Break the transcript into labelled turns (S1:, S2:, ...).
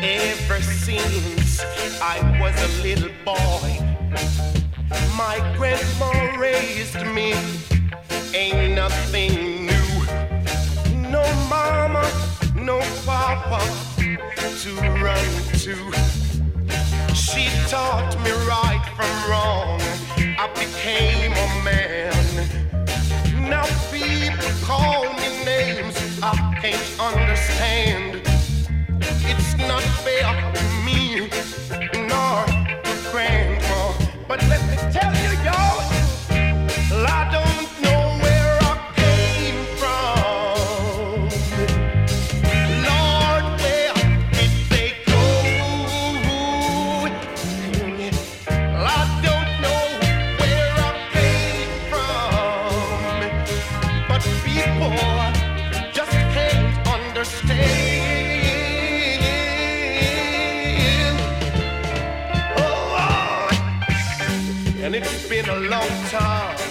S1: Ever since I was a little boy, my grandma raised me. Ain't nothing new. No mama, no papa to run to. She taught me right from wrong. I became a man. Now people call me names I can't understand. It's not fair to me, nor to grandma. But let me tell you, y'all, I don't know where I came from. Lord, where did they go? I don't know where I came from. But people just can't understand. And it's been a long time